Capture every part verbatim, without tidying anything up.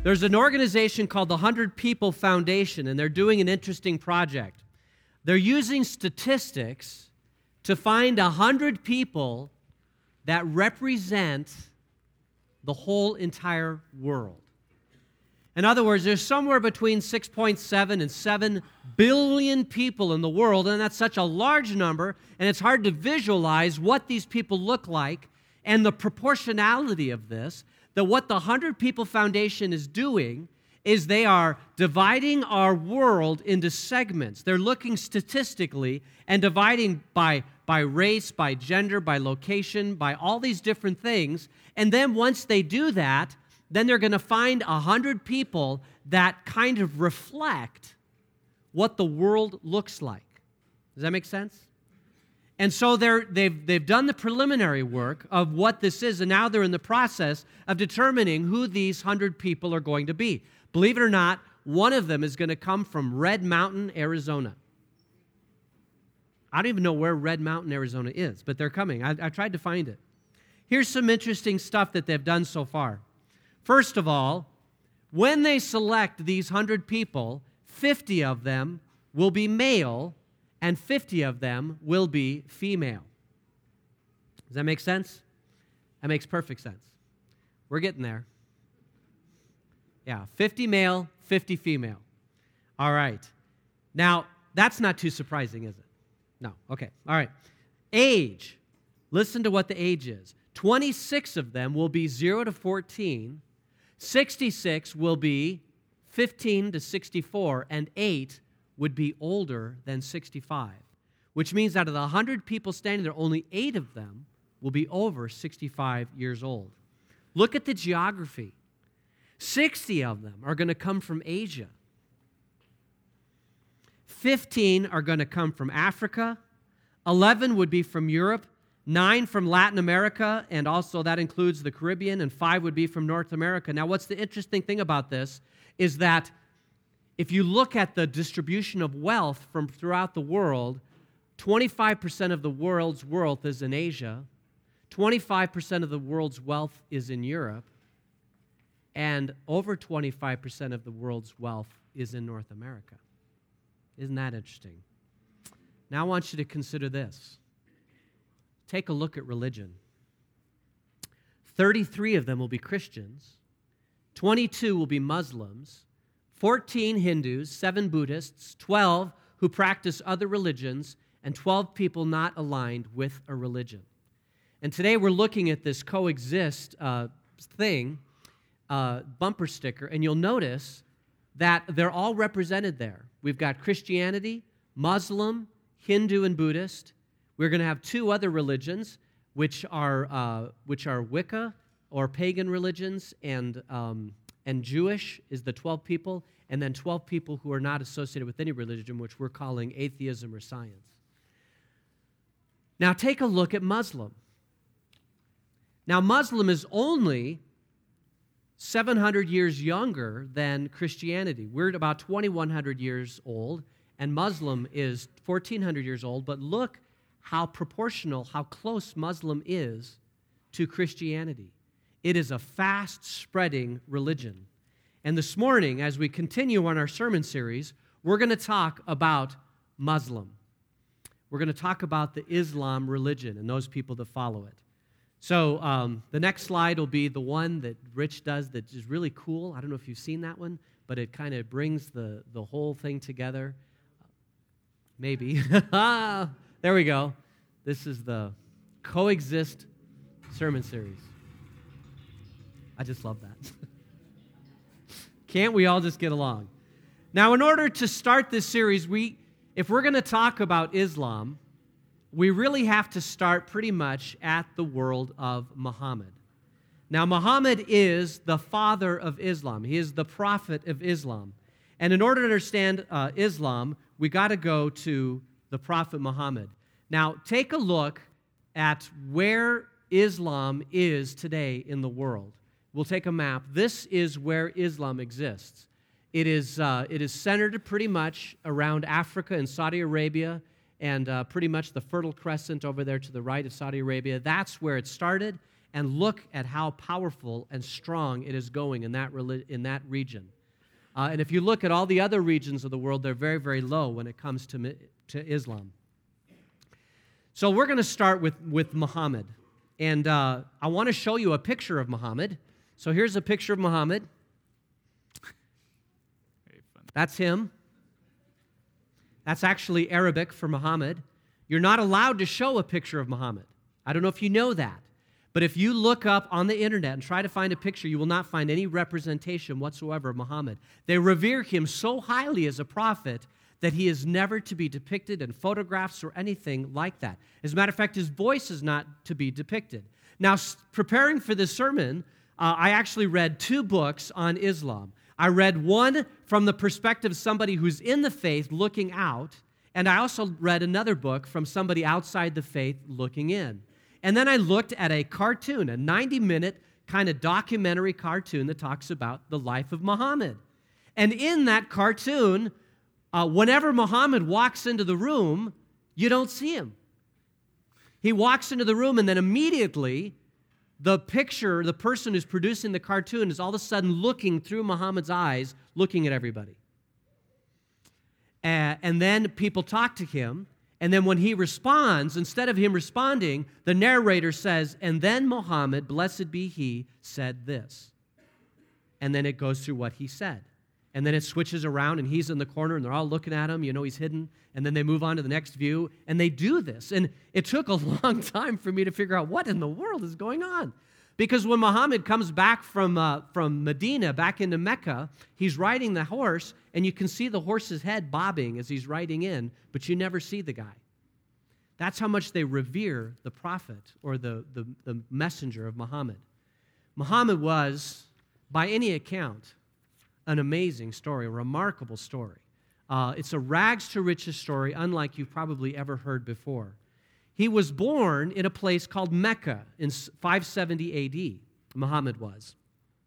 There's an organization called the one hundred People Foundation, and they're doing an interesting project. They're using statistics to find one hundred people that represent the whole entire world. In other words, there's somewhere between six point seven and seven billion people in the world, and that's such a large number, and it's hard to visualize what these people look like and the proportionality of this, that what the one hundred People Foundation is doing is they are dividing our world into segments. They're looking statistically and dividing by, by race, by gender, by location, by all these different things, and then once they do that, then they're going to find one hundred people that kind of reflect what the world looks like. Does that make sense? And so they're, they've, they've done the preliminary work of what this is, and now they're in the process of determining who these one hundred people are going to be. Believe it or not, one of them is going to come from Red Mountain, Arizona. I don't even know where Red Mountain, Arizona is, but they're coming. I, I tried to find it. Here's some interesting stuff that they've done so far. First of all, when they select these one hundred people, fifty of them will be male and fifty of them will be female. Does that make sense? That makes perfect sense. We're getting there. Yeah, fifty male, fifty female. All right. Now, that's not too surprising, is it? No. Okay. All right. Age. Listen to what the age is. twenty-six of them will be zero to fourteen. sixty-six will be fifteen to sixty-four, and eight would be older than sixty-five, which means out of the one hundred people standing there, only eight of them will be over sixty-five years old. Look at the geography. sixty of them are going to come from Asia. fifteen are going to come from Africa. eleven would be from Europe. nine from Latin America, and also that includes the Caribbean, and five would be from North America. Now, what's the interesting thing about this is that if you look at the distribution of wealth from throughout the world, twenty-five percent of the world's wealth is in Asia, twenty-five percent of the world's wealth is in Europe, and over twenty-five percent of the world's wealth is in North America. Isn't that interesting? Now I want you to consider this. Take a look at religion. thirty-three of them will be Christians, twenty-two will be Muslims, fourteen Hindus, seven Buddhists, twelve who practice other religions, and twelve people not aligned with a religion. And today we're looking at this coexist uh, thing, uh, bumper sticker, and you'll notice that they're all represented there. We've got Christianity, Muslim, Hindu, and Buddhist. We're going to have two other religions, which are uh, which are Wicca, or pagan religions, and um, and Jewish is the twelve people, and then twelve people who are not associated with any religion, which we're calling atheism or science. Now take a look at Muslim. Now Muslim is only seven hundred years younger than Christianity. We're about twenty-one hundred years old, and Muslim is fourteen hundred years old, but look how proportional, how close Muslim is to Christianity. It is a fast-spreading religion. And this morning, as we continue on our sermon series, we're going to talk about Muslim. We're going to talk about the Islam religion and those people that follow it. So um, the next slide will be the one that Rich does that is really cool. I don't know if you've seen that one, but it kind of brings the, the whole thing together. Maybe. There we go. This is the Coexist sermon series. I just love that. Can't we all just get along? Now, in order to start this series, we, if we're going to talk about Islam, we really have to start pretty much at the world of Muhammad. Now, Muhammad is the father of Islam. He is the prophet of Islam. And in order to understand uh, Islam, we got to go to the prophet Muhammad. Now, take a look at where Islam is today in the world. We'll take a map. This is where Islam exists. It is, uh, it is centered pretty much around Africa and Saudi Arabia, and uh, pretty much the Fertile Crescent over there to the right of Saudi Arabia. That's where it started, and look at how powerful and strong it is going in that, in that region. Uh, and if you look at all the other regions of the world, they're very, very low when it comes to, to Islam. So we're going to start with, with Muhammad. And uh, I want to show you a picture of Muhammad. So here's a picture of Muhammad. That's him. That's actually Arabic for Muhammad. You're not allowed to show a picture of Muhammad. I don't know if you know that. But if you look up on the internet and try to find a picture, you will not find any representation whatsoever of Muhammad. They revere him so highly as a prophet that he is never to be depicted in photographs or anything like that. As a matter of fact, his voice is not to be depicted. Now, preparing for this sermon, uh, I actually read two books on Islam. I read one from the perspective of somebody who's in the faith looking out, and I also read another book from somebody outside the faith looking in. And then I looked at a cartoon, a ninety-minute kind of documentary cartoon that talks about the life of Muhammad. And in that cartoon, uh, whenever Muhammad walks into the room, you don't see him. He walks into the room, and then immediately the picture, the person who's producing the cartoon is all of a sudden looking through Muhammad's eyes, looking at everybody. Uh, and then people talk to him, and then when he responds, instead of him responding, the narrator says, and then Muhammad, blessed be he, said this. And then it goes through what he said. And then it switches around, and he's in the corner, and they're all looking at him. You know, he's hidden. And then they move on to the next view, and they do this. And it took a long time for me to figure out what in the world is going on. Because when Muhammad comes back from, uh, from Medina, back into Mecca, he's riding the horse, and you can see the horse's head bobbing as he's riding in, but you never see the guy. That's how much they revere the prophet or the, the, the messenger of Muhammad. Muhammad was, by any account, an amazing story, a remarkable story. Uh, it's a rags to riches story, unlike you've probably ever heard before. He was born in a place called Mecca in five seventy A D, Muhammad was.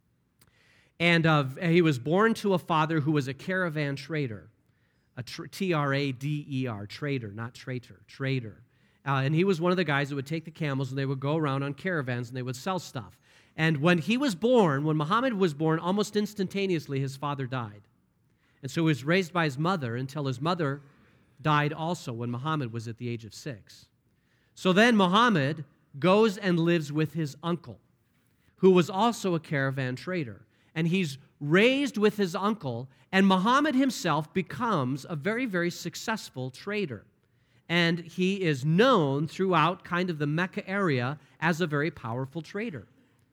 And uh, he was born to a father who was a caravan trader, a tr- T R A D E R, trader, not traitor, trader. Uh, and he was one of the guys that would take the camels, and they would go around on caravans, and they would sell stuff. And when he was born, when Muhammad was born, almost instantaneously his father died. And so he was raised by his mother until his mother died also when Muhammad was at the age of six. So then Muhammad goes and lives with his uncle, who was also a caravan trader. And he's raised with his uncle, and Muhammad himself becomes a very, very successful trader. And he is known throughout kind of the Mecca area as a very powerful trader.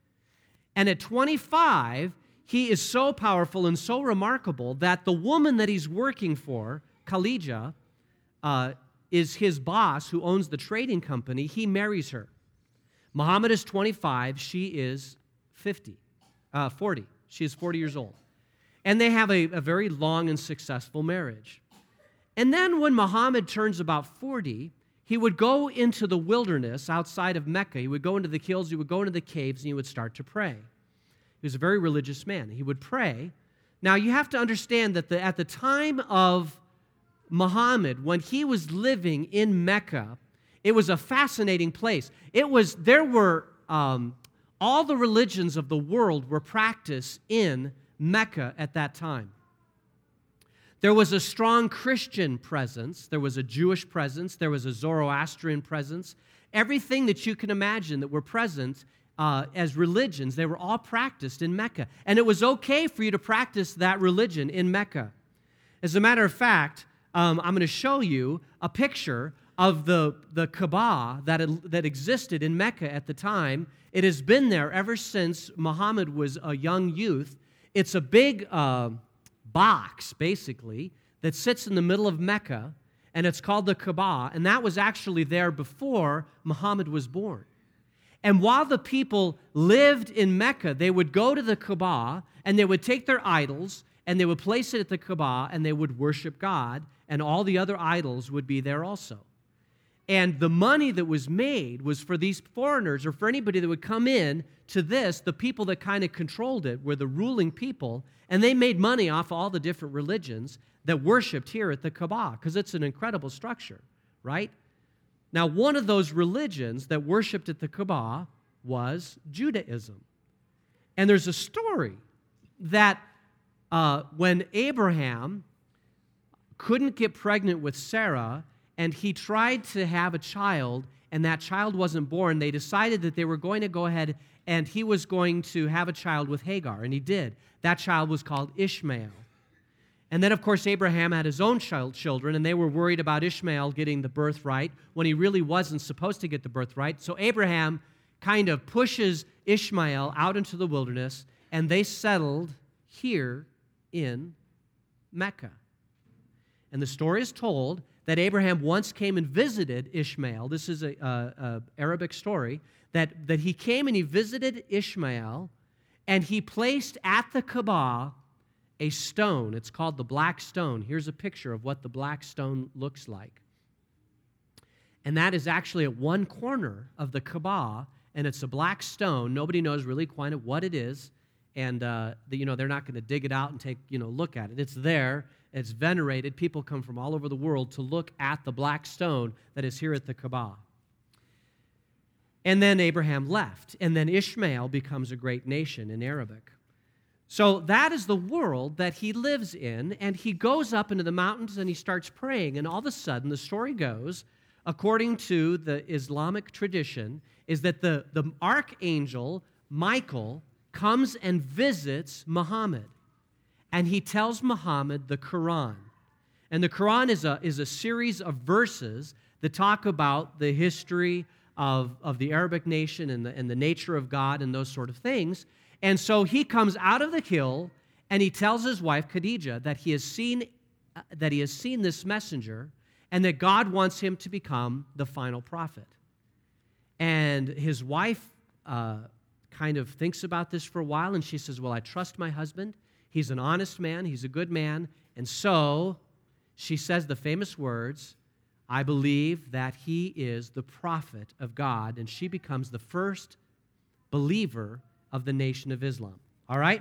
And at twenty-five, he is so powerful and so remarkable that the woman that he's working for, Khadija, uh, is his boss who owns the trading company. He marries her. Muhammad is twenty-five. She is fifty, uh, forty. She is forty years old. And they have a, a very long and successful marriage. And then when Muhammad turns about forty, he would go into the wilderness outside of Mecca. He would go into the hills, he would go into the caves, and he would start to pray. He was a very religious man. He would pray. Now, you have to understand that the, at the time of Muhammad, when he was living in Mecca, it was a fascinating place. It was, there were, um, all the religions of the world were practiced in Mecca at that time. There was a strong Christian presence. There was a Jewish presence. There was a Zoroastrian presence. Everything that you can imagine that were present uh, as religions, they were all practiced in Mecca. And it was okay for you to practice that religion in Mecca. As a matter of fact, um, I'm going to show you a picture of the, the Kaaba that, that existed in Mecca at the time. It has been there ever since Muhammad was a young youth. It's a big uh, box, basically, that sits in the middle of Mecca, and it's called the Kaaba, and that was actually there before Muhammad was born. And while the people lived in Mecca, they would go to the Kaaba, and they would take their idols, and they would place it at the Kaaba, and they would worship God, and all the other idols would be there also. And the money that was made was for these foreigners, or for anybody that would come in to this. The people that kind of controlled it were the ruling people, and they made money off all the different religions that worshipped here at the Kaaba, because it's an incredible structure, right? Now, one of those religions that worshipped at the Kaaba was Judaism. And there's a story that uh, when Abraham couldn't get pregnant with Sarah, and he tried to have a child, and that child wasn't born, they decided that they were going to go ahead and he was going to have a child with Hagar, and he did. That child was called Ishmael. And then, of course, Abraham had his own child, children, and they were worried about Ishmael getting the birthright when he really wasn't supposed to get the birthright. So Abraham kind of pushes Ishmael out into the wilderness, and they settled here in Mecca. And the story is told that Abraham once came and visited Ishmael. This is a, a, a Arabic story, that, that he came and he visited Ishmael, and he placed at the Kaaba a stone. It's called the Black Stone. Here's a picture of what the Black Stone looks like. And that is actually at one corner of the Kaaba, and it's a black stone. Nobody knows really quite what it is, and uh, the, you know they're not going to dig it out and take you know look at it. It's there. It's venerated. People come from all over the world to look at the black stone that is here at the Kaaba. And then Abraham left, and then Ishmael becomes a great nation in Arabic. So that is the world that he lives in, and he goes up into the mountains and he starts praying, and all of a sudden the story goes, according to the Islamic tradition, is that the, the archangel Michael comes and visits Muhammad, and he tells Muhammad the Quran. And the Quran is a, is a series of verses that talk about the history of, of the Arabic nation and the, and the nature of God and those sort of things. And so he comes out of the hill and he tells his wife Khadijah that he has seen uh, that he has seen this messenger and that God wants him to become the final prophet. And his wife uh, kind of thinks about this for a while, and she says, well, I trust my husband. He's an honest man. He's a good man. And so she says the famous words, I believe that he is the prophet of God, and she becomes the first believer of the Nation of Islam. All right?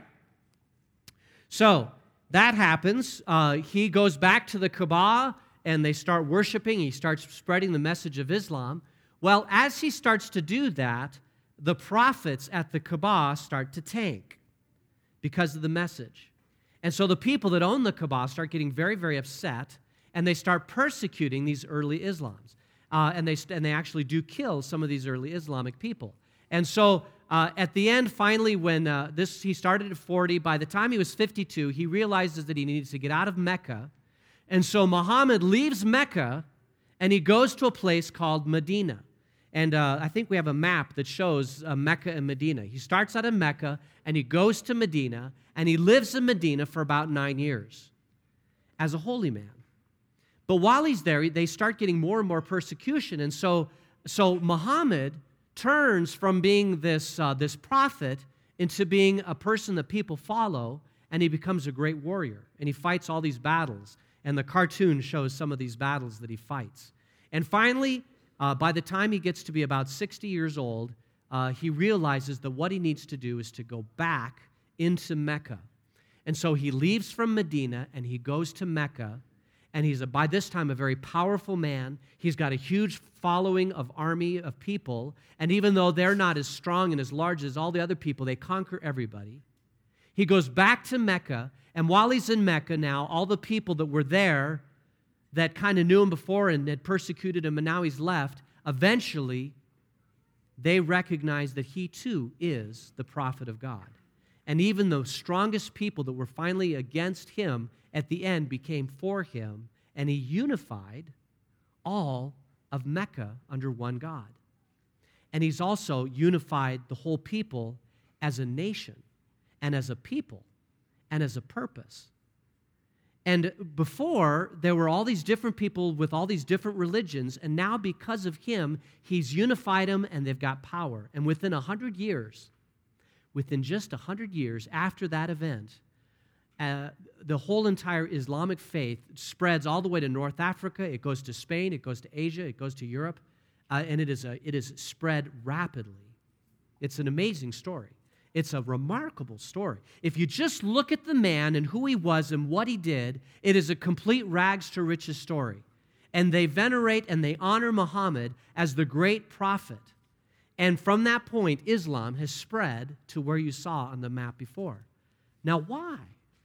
So that happens. Uh, he goes back to the Kaaba, and they start worshiping. He starts spreading the message of Islam. Well, as he starts to do that, the prophets at the Kaaba start to tank because of the message. And so the people that own the Kaaba start getting very, very upset, and they start persecuting these early Islams. Uh, and, they, and they actually do kill some of these early Islamic people. And so uh, at the end, finally, when uh, this he started at forty, by the time he was fifty-two, he realizes that he needs to get out of Mecca. And so Muhammad leaves Mecca, and he goes to a place called Medina. And uh, I think we have a map that shows uh, Mecca and Medina. He starts out of Mecca, and he goes to Medina, and he lives in Medina for about nine years as a holy man. But while he's there, they start getting more and more persecution. And so, so Muhammad turns from being this, uh, this prophet into being a person that people follow, and he becomes a great warrior. And he fights all these battles. And the cartoon shows some of these battles that he fights. And finally, uh, by the time he gets to be about sixty years old, uh, he realizes that what he needs to do is to go back into Mecca. And so he leaves from Medina, and he goes to Mecca. And he's, a, by this time, a very powerful man. He's got a huge following of army of people. And even though they're not as strong and as large as all the other people, they conquer everybody. He goes back to Mecca. And while he's in Mecca now, all the people that were there that kind of knew him before and had persecuted him, and now he's left, eventually they recognize that he too is the prophet of God. And even the strongest people that were finally against him at the end became for him, and he unified all of Mecca under one God. And he's also unified the whole people as a nation and as a people and as a purpose. And before, there were all these different people with all these different religions, and now because of him, he's unified them, and they've got power. And within a hundred years, within just a hundred years after that event, Uh, the whole entire Islamic faith spreads all the way to North Africa. It goes to Spain. It goes to Asia. It goes to Europe. Uh, and it is, a, it is spread rapidly. It's an amazing story. It's a remarkable story. If you just look at the man and who he was and what he did, it is a complete rags to riches story. And they venerate and they honor Muhammad as the great prophet. And from that point, Islam has spread to where you saw on the map before. Now, why?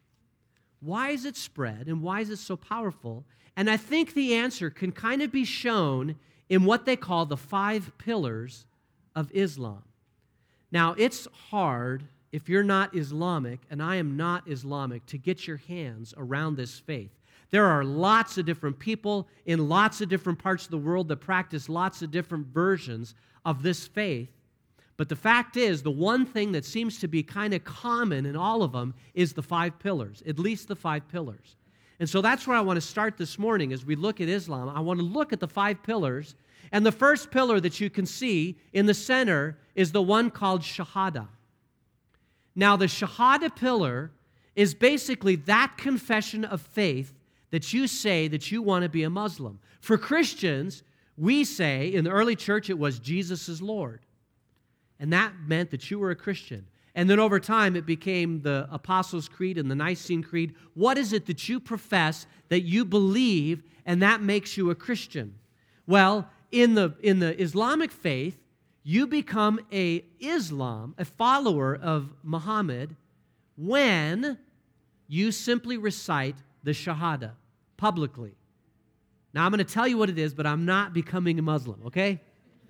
Why is it spread, and why is it so powerful? And I think the answer can kind of be shown in what they call the five pillars of Islam. Now, it's hard, if you're not Islamic, and I am not Islamic, to get your hands around this faith. There are lots of different people in lots of different parts of the world that practice lots of different versions of this faith. But the fact is, the one thing that seems to be kind of common in all of them is the five pillars, at least the five pillars. And so that's where I want to start this morning as we look at Islam. I want to look at the five pillars. And the first pillar that you can see in the center is the one called Shahada. Now, the Shahada pillar is basically that confession of faith that you say that you want to be a Muslim. For Christians, we say, in the early church, it was Jesus is Lord. And that meant that you were a Christian. And then over time, it became the Apostles' Creed and the Nicene Creed. What is it that you profess, that you believe, and that makes you a Christian? Well, in the, in the Islamic faith, you become a Islam, a follower of Muhammad, when you simply recite the Shahada publicly. Now, I'm going to tell you what it is, but I'm not becoming a Muslim, okay?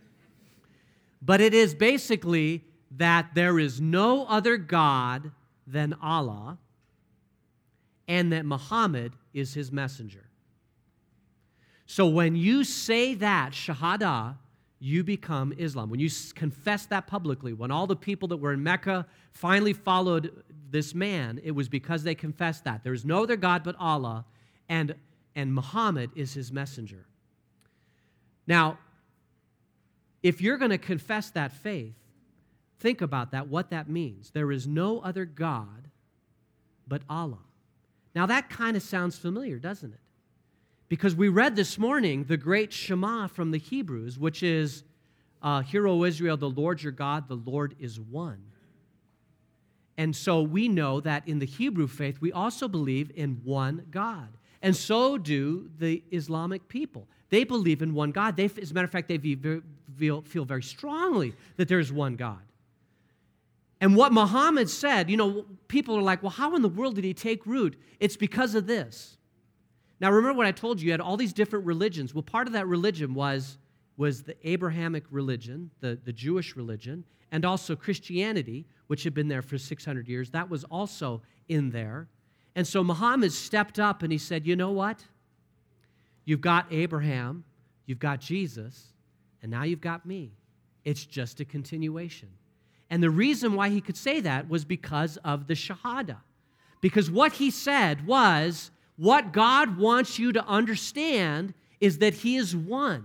But it is basically that there is no other God than Allah, and that Muhammad is his messenger. So when you say that, Shahada, you become Islam. When you confess that publicly, when all the people that were in Mecca finally followed this man, it was because they confessed that. There is no other God but Allah, and, and Muhammad is his messenger. Now, if you're going to confess that faith, think about that, what that means. There is no other God but Allah. Now, that kind of sounds familiar, doesn't it? Because we read this morning the great Shema from the Hebrews, which is, uh, Hear, O Israel, the Lord your God, the Lord is one. And so we know that in the Hebrew faith, we also believe in one God. And so do the Islamic people. They believe in one God. They, as a matter of fact, they feel, feel very strongly that there's one God. And what Muhammad said, you know, people are like, well, how in the world did he take root? It's because of this. Now, remember what I told you, you had all these different religions. Well, part of that religion was, was the Abrahamic religion, the, the Jewish religion, and also Christianity, which had been there for six hundred years. That was also in there. And so Muhammad stepped up and he said, you know what? You've got Abraham, you've got Jesus, and now you've got me. It's just a continuation. And the reason why he could say that was because of the Shahada. Because what he said was, what God wants you to understand is that he is one.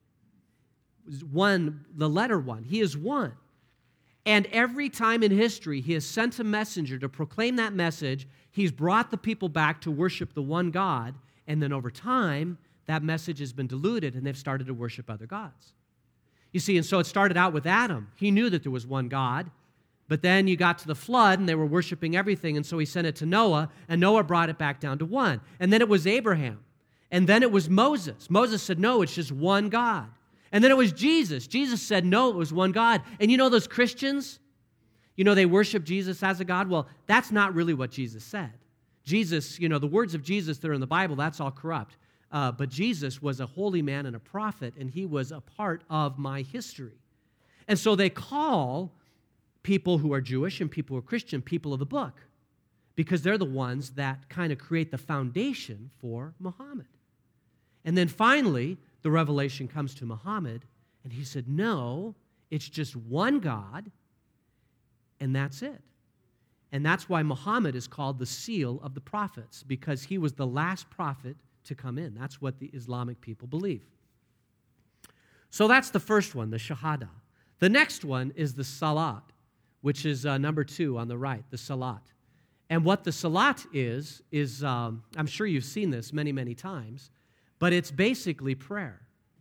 One, the letter one. He is one. And every time in history he has sent a messenger to proclaim that message, he's brought the people back to worship the one God, and then over time, that message has been diluted and they've started to worship other gods. You see, and so it started out with Adam. He knew that there was one God, but then you got to the flood and they were worshiping everything, and so he sent it to Noah, and Noah brought it back down to one. And then it was Abraham. And then it was Moses. Moses said, no, it's just one God. And then it was Jesus. Jesus said, no, it was one God. And you know those Christians? You know, they worship Jesus as a God. Well, that's not really what Jesus said. Jesus, you know, the words of Jesus that are in the Bible, that's all corrupt. Uh, but Jesus was a holy man and a prophet, and he was a part of my history. And so they call people who are Jewish and people who are Christian people of the book, because they're the ones that kind of create the foundation for Muhammad. And then finally, the revelation comes to Muhammad, and he said, no, it's just one God, and that's it. And that's why Muhammad is called the seal of the prophets, because he was the last prophet to come in. That's what the Islamic people believe. So that's the first one, the Shahada. The next one is the Salat, which is uh, number two on the right, the Salat. And what the Salat is, is um, I'm sure you've seen this many, many times, but it's basically prayer.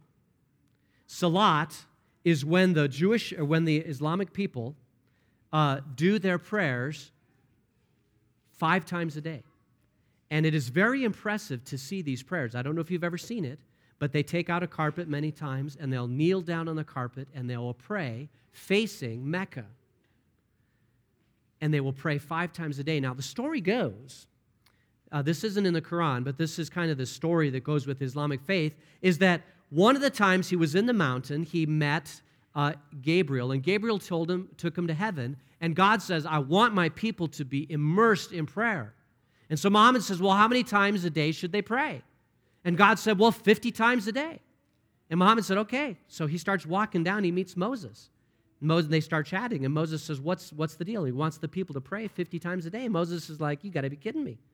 Salat is when the Jewish, or when the Islamic people uh, do their prayers five times a day. And it is very impressive to see these prayers. I don't know if you've ever seen it, but they take out a carpet many times, and they'll kneel down on the carpet, and they will pray facing Mecca. And they will pray five times a day. Now, the story goes, uh, this isn't in the Quran, but this is kind of the story that goes with Islamic faith, is that one of the times he was in the mountain, he met uh, Gabriel, and Gabriel told him, took him to heaven, and God says, I want my people to be immersed in prayer. And so Muhammad says, well, how many times a day should they pray? And God said, well, fifty times a day. And Muhammad said, okay. So he starts walking down, he meets Moses. Moses, they start chatting, and Moses says, what's, what's the deal? He wants the people to pray fifty times a day. And Moses is like, you got to be kidding me.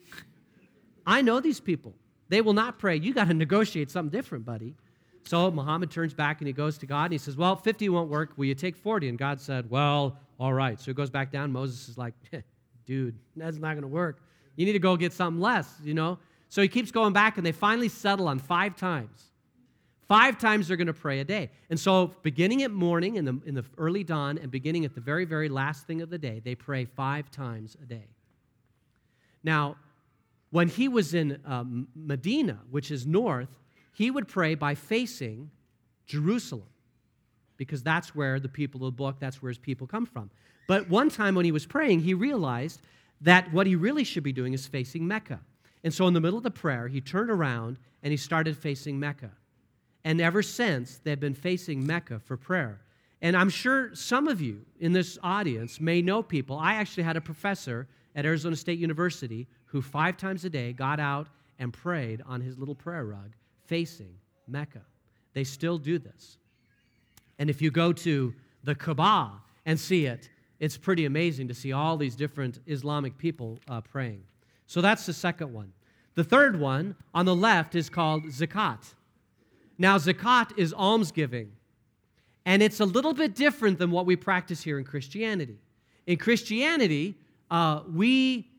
I know these people. They will not pray. You got to negotiate something different, buddy. So Muhammad turns back, and he goes to God, and he says, well, fifty won't work. Will you take forty? And God said, well, all right. So he goes back down. Moses is like, dude, that's not going to work. You need to go get something less, you know? So he keeps going back, and they finally settle on five times. Five times they're going to pray a day. And so beginning at morning in the, in the early dawn and beginning at the very, very last thing of the day, they pray five times a day. Now, when he was in um, Medina, which is north, he would pray by facing Jerusalem because that's where the people of the book, that's where his people come from. But one time when he was praying, he realized that what he really should be doing is facing Mecca. And so in the middle of the prayer, he turned around and he started facing Mecca. And ever since, they've been facing Mecca for prayer. And I'm sure some of you in this audience may know people. I actually had a professor at Arizona State University who five times a day got out and prayed on his little prayer rug facing Mecca. They still do this. And if you go to the Kaaba and see it, it's pretty amazing to see all these different Islamic people uh, praying. So that's the second one. The third one on the left is called zakat. Now, zakat is almsgiving, and it's a little bit different than what we practice here in Christianity. In Christianity, uh, we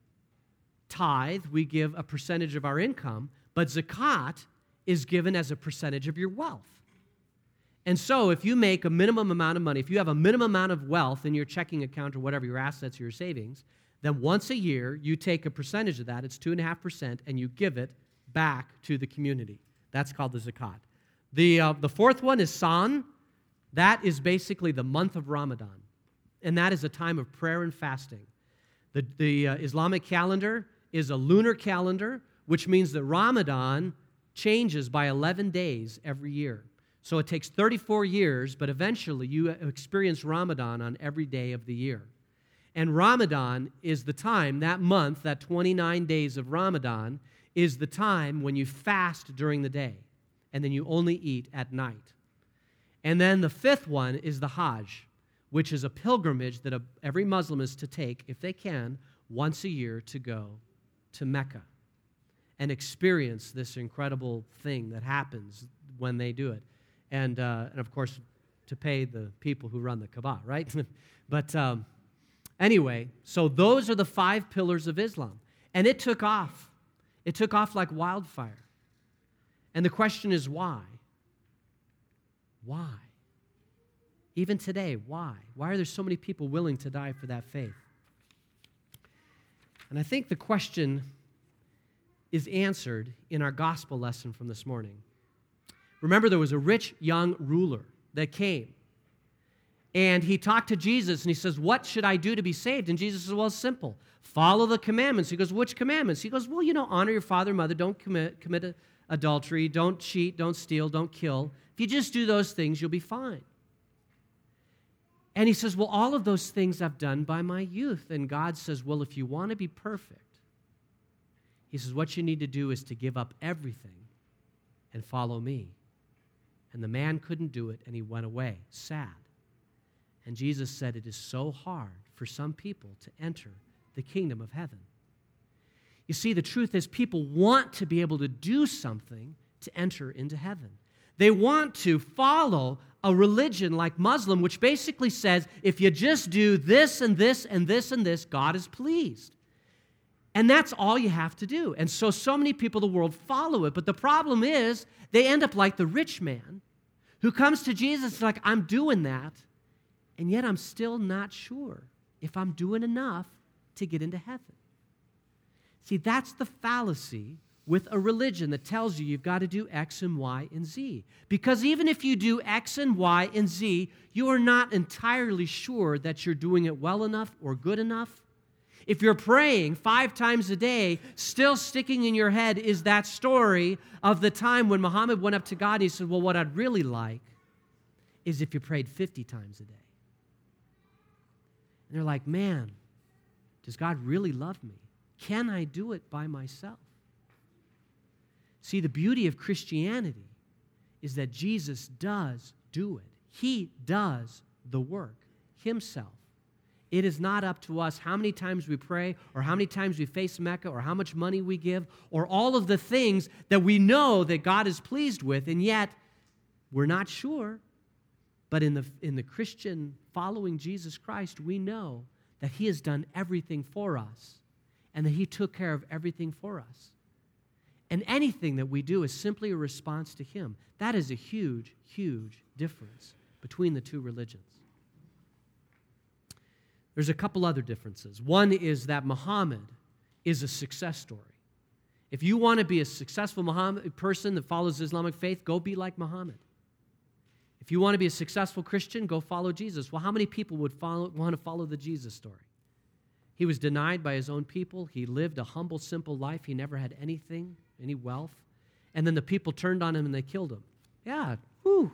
tithe, we give a percentage of our income, but zakat is given as a percentage of your wealth. And so if you make a minimum amount of money, if you have a minimum amount of wealth in your checking account or whatever, your assets or your savings, then once a year you take a percentage of that, it's two point five percent, and you give it back to the community. That's called the zakat. The, uh, the fourth one is San. That is basically the month of Ramadan, and that is a time of prayer and fasting. The, the uh, Islamic calendar is a lunar calendar, which means that Ramadan changes by eleven days every year. So it takes thirty-four years, but eventually you experience Ramadan on every day of the year. And Ramadan is the time, that month, that twenty-nine days of Ramadan, is the time when you fast during the day, and then you only eat at night. And then the fifth one is the Hajj, which is a pilgrimage that a, every Muslim is to take, if they can, once a year to go to Mecca and experience this incredible thing that happens when they do it. And, uh, and of course, to pay the people who run the Kaaba, right? but um, anyway, so those are the five pillars of Islam. And it took off. It took off like wildfire. And the question is why? Why? Even today, why? Why are there so many people willing to die for that faith? And I think the question is answered in our gospel lesson from this morning. Remember, there was a rich young ruler that came. And he talked to Jesus, and he says, what should I do to be saved? And Jesus says, well, it's simple. Follow the commandments. He goes, which commandments? He goes, well, you know, honor your father and mother. Don't commit, commit adultery. Don't cheat. Don't steal. Don't kill. If you just do those things, you'll be fine. And he says, well, all of those things I've done by my youth. And God says, well, if you want to be perfect, he says, what you need to do is to give up everything and follow me. And the man couldn't do it, and he went away, sad. And Jesus said, it is so hard for some people to enter the kingdom of heaven. You see, the truth is people want to be able to do something to enter into heaven. They want to follow a religion like Muslim, which basically says, if you just do this and this and this and this, God is pleased. And that's all you have to do. And so, so many people in the world follow it. But the problem is, they end up like the rich man who comes to Jesus like, I'm doing that, and yet I'm still not sure if I'm doing enough to get into heaven. See, that's the fallacy with a religion that tells you you've got to do X and Y and Z. Because even if you do X and Y and Z, you are not entirely sure that you're doing it well enough or good enough. If you're praying five times a day, still sticking in your head is that story of the time when Muhammad went up to God and he said, well, what I'd really like is if you prayed fifty times a day. And they're like, man, does God really love me? Can I do it by myself? See, the beauty of Christianity is that Jesus does do it. He does the work himself. It is not up to us how many times we pray or how many times we face Mecca or how much money we give or all of the things that we know that God is pleased with, and yet we're not sure. But in the, in the Christian following Jesus Christ, we know that he has done everything for us and that he took care of everything for us. And anything that we do is simply a response to him. That is a huge, huge difference between the two religions. There's a couple other differences. One is that Muhammad is a success story. If you want to be a successful Muhammad person that follows the Islamic faith, go be like Muhammad. If you want to be a successful Christian, go follow Jesus. Well, how many people would follow, want to follow the Jesus story? He was denied by his own people. He lived a humble, simple life. He never had anything, any wealth. And then the people turned on him and they killed him. Yeah, whew.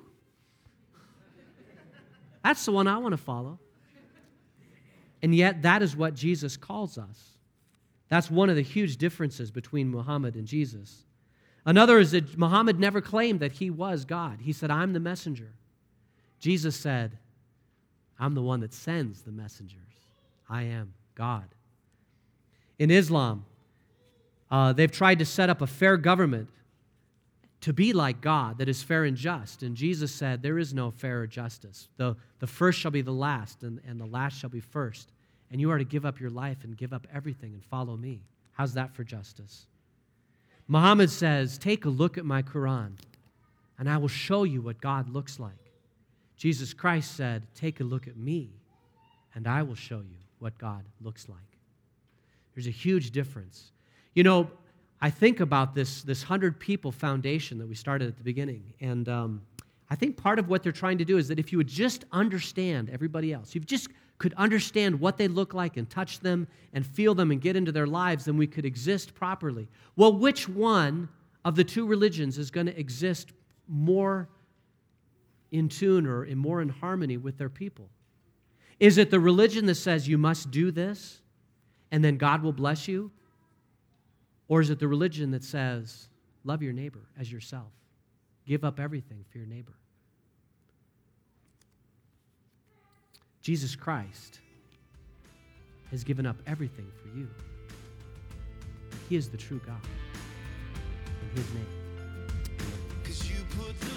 That's the one I want to follow. And yet, that is what Jesus calls us. That's one of the huge differences between Muhammad and Jesus. Another is that Muhammad never claimed that he was God. He said, I'm the messenger. Jesus said, I'm the one that sends the messengers. I am God. In Islam, uh, they've tried to set up a fair government to be like God, that is fair and just. And Jesus said, there is no fair or justice. The, the first shall be the last, and, and the last shall be first. And you are to give up your life and give up everything and follow me. How's that for justice? Muhammad says, take a look at my Quran, and I will show you what God looks like. Jesus Christ said, take a look at me, and I will show you what God looks like. There's a huge difference. You know, I think about this, this hundred people foundation that we started at the beginning, and um, I think part of what they're trying to do is that if you would just understand everybody else, if you just could understand what they look like and touch them and feel them and get into their lives, then we could exist properly. Well, which one of the two religions is going to exist more in tune or in more in harmony with their people? Is it the religion that says you must do this and then God will bless you? Or is it the religion that says, love your neighbor as yourself? Give up everything for your neighbor. Jesus Christ has given up everything for you. He is the true God. In his name. 'Cause you put the